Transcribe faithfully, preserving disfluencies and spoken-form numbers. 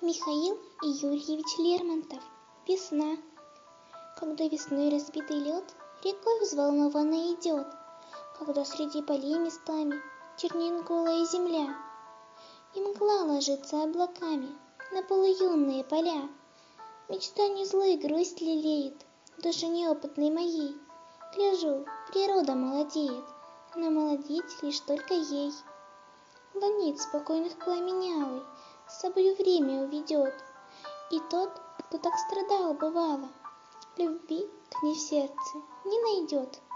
Михаил Юрьевич Лермонтов. Весна. Когда весной разбитый лед рекой взволнованно идет, когда среди полей местами чернеет голая земля, и мгла ложится облаками на полуюные поля, мечта не злой грусть лелеет душу неопытной моей. Гляжу, природа молодеет, но молодеть лишь только ей. Ланит спокойных пламенялый с собою время уведет, и тот, кто так страдал бывало, любви к ней в сердце не найдет.